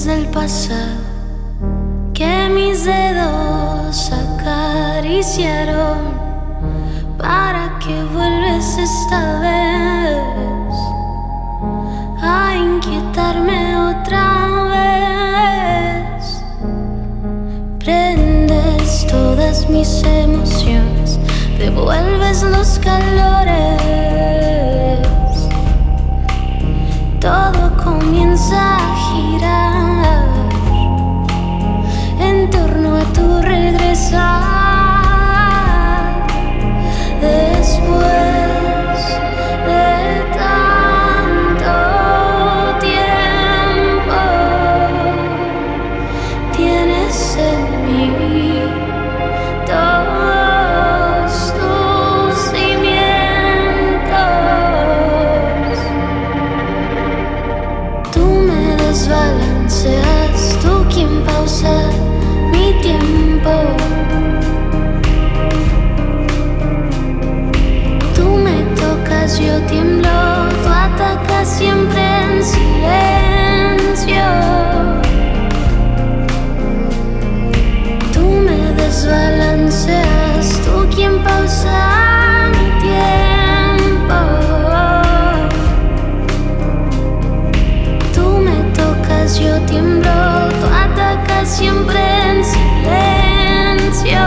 del pasado que mis dedos acariciaron. ¿Para que vuelves esta vez a inquietarme otra vez? Prendes todas mis emociones, devuelves los calores. Todo comienza a girar en torno a tu regresar. Después de tanto tiempo, tienes en mí todos tus cimientos. Tú me desbalanceas, tú quien pausa mi tiempo. Yo tiemblo, tú atacas siempre en silencio. Tú me desbalanceas, tú quien pausa mi tiempo. Tú me tocas, yo tiemblo, tú atacas siempre en silencio.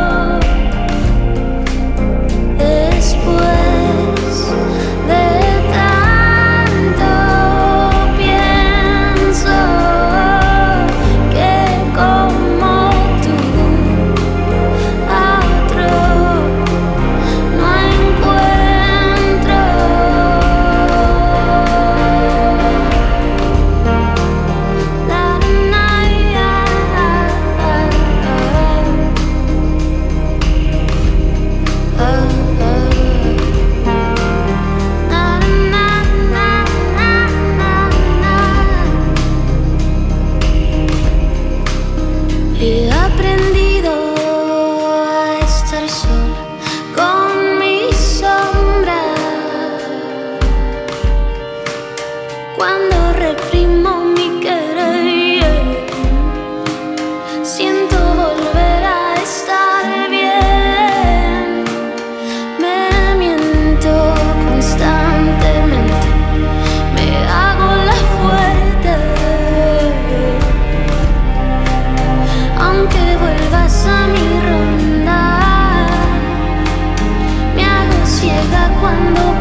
He aprendido a estar sola con mi sombra. Cuando reprimo mi querer, siento volver a estar bien. Me miento constantemente, me hago la fuerte. Aunque vuelvas a mi ronda, me hago ciega cuando